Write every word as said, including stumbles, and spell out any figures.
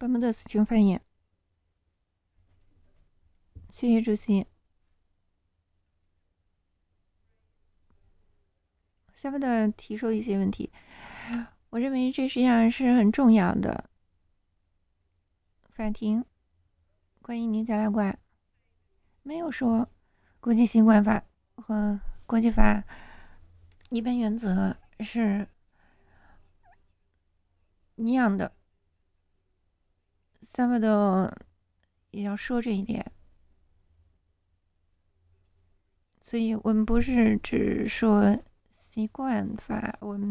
巴莫特斯，请发言。谢谢主席。萨巴特提出一些问题，我认为这实际上是很重要的。法庭关于尼加拉瓜没有说国际习惯法和国际法一般原则是一样的，萨巴特也要说这一点。所以我们不是只说习惯法，我们